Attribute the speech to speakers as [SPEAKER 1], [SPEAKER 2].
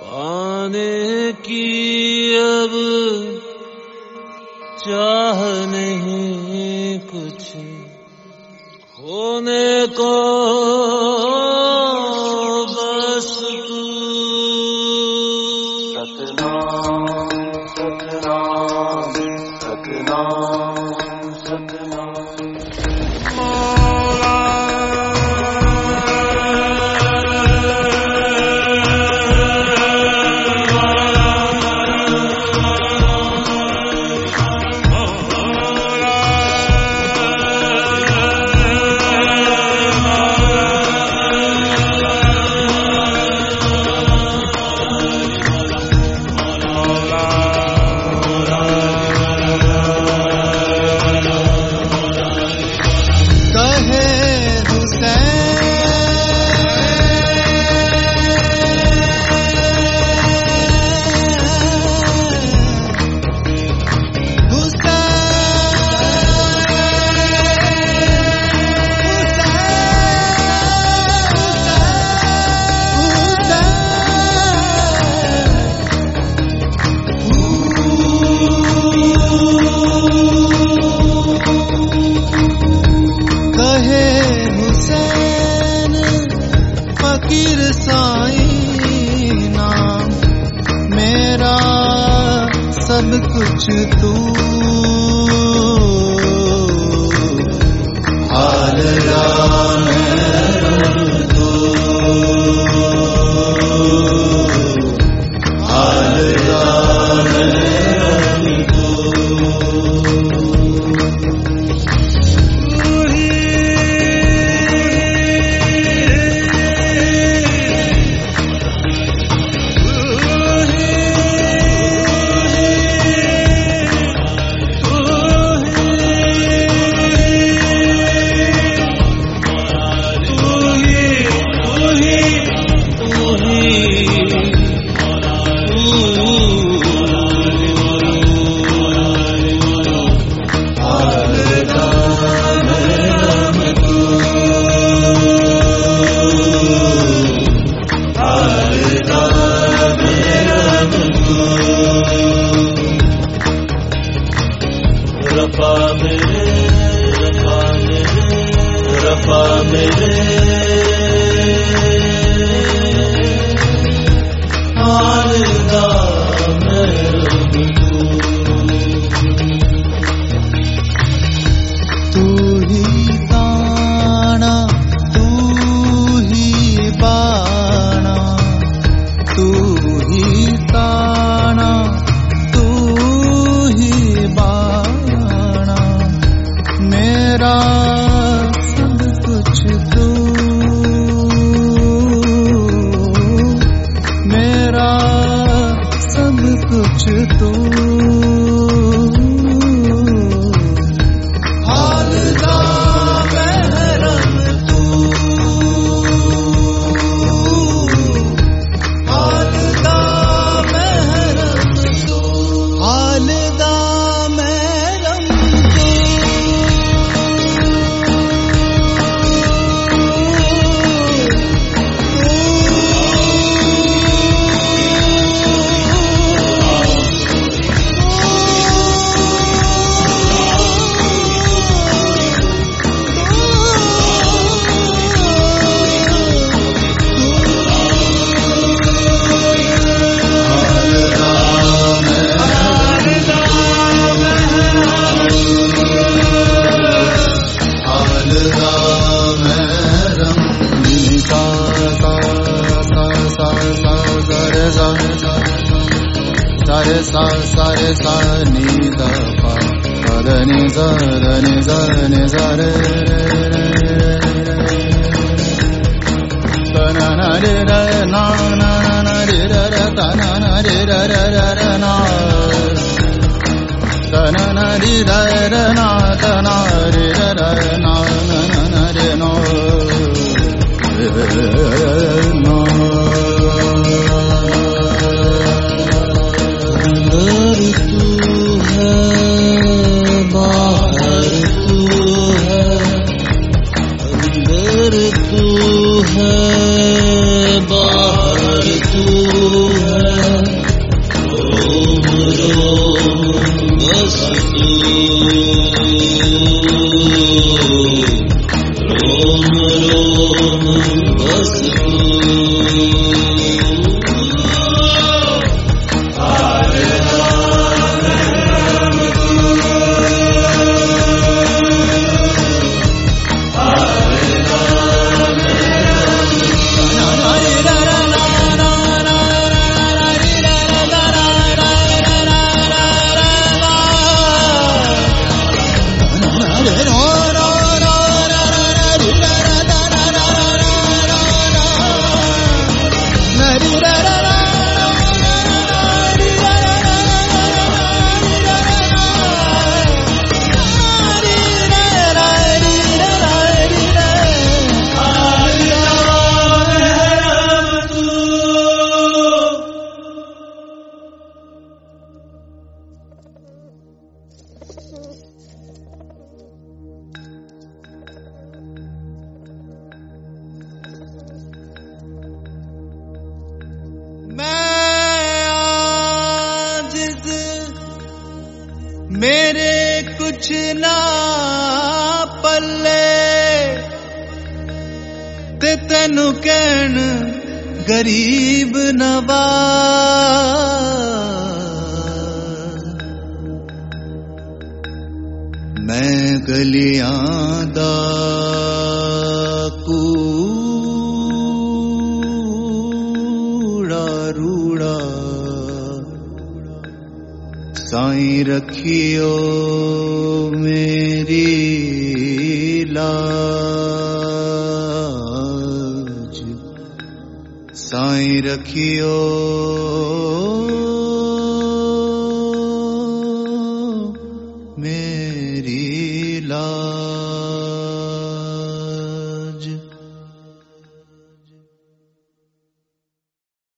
[SPEAKER 1] पाने की अब चाह नहीं कुछ, खोने को बस तू।
[SPEAKER 2] सतनाम सतनाम सतनाम सतनाम।
[SPEAKER 3] फकीर साईं नाम मेरा सब कुछ तू। हाल राम तू, हाल राम तू।
[SPEAKER 1] रफा मेरे हालदा
[SPEAKER 3] तू ही ताना तू ही बाना, तू ही ताना तू ही बाना, मेरा सब कुछ तू, मेरा सब कुछ तू। हालदा महरम तू, हालदा महरम तू, हालदा महरम तू। सारे सा नी द पा द नि द नि द नि द रे द न न रे र ना न न रे र र त न न रे र र र र ना द न न रे र र ना द न रे र र ना न न न रे नो नो।
[SPEAKER 1] अंदर तू है बाहर तू है, बस तू मेरे कुछ ना पल्ले ते तेनू कहन गरीब नवाज मैं गलियां दा कूड़ा रूड़ा साईं रखियो मेरी लाज साईं रखियो मेरी लाज।